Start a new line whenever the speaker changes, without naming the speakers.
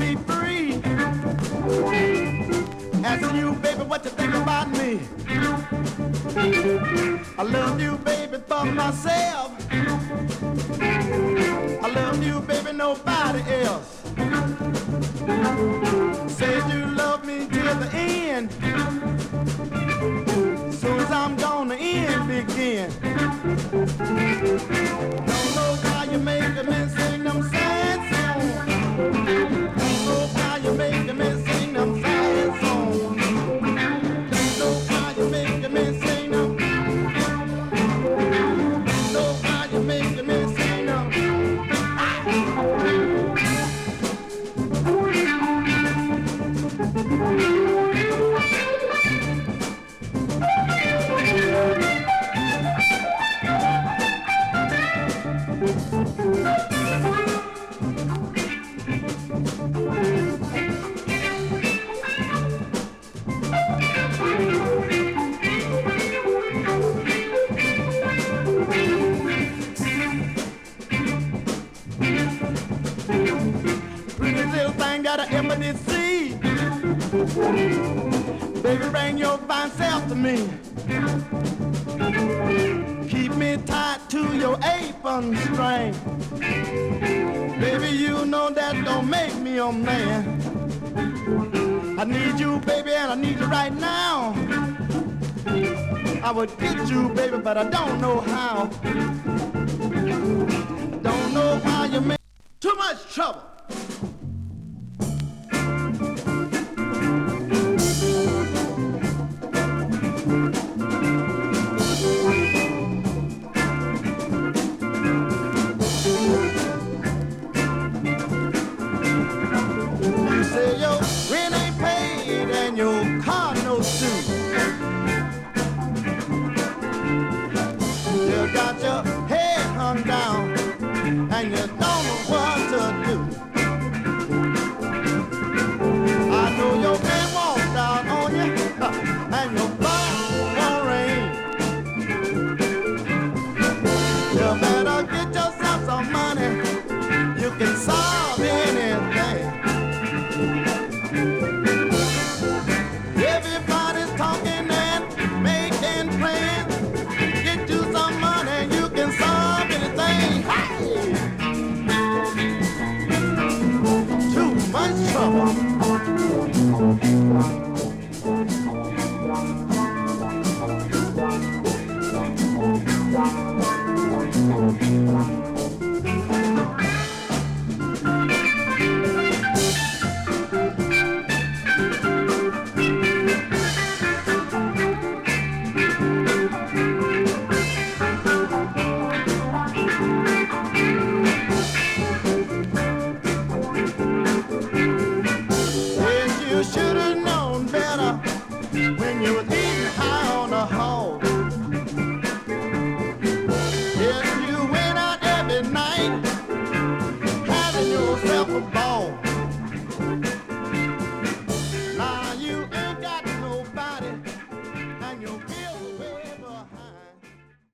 be free. Asking you, baby, what you think about me. I love you, baby, for myself. I love you, baby, nobody else. Said you love me till the end. Soon as I'm gone, the end begin. Don't know how you making me sing them sad songs. Don't know how you making me sing them sad songs. Don't know how you making me sing them. Don't know how you making me sing them. Pretty little thing that I ever did see. Baby, bring your fine self to me. Keep me tied to your apron string. Baby, you know that don't make me a man. I need you, baby, and I need you right now. I would get you, baby, but I don't know how. Don't know how you make too much trouble. You say your rent ain't paid and your car no suit. You got your head hung down and you don't know what to do. I know your man walked out on you and your phone won't ring. You better get yourself some money. You can solve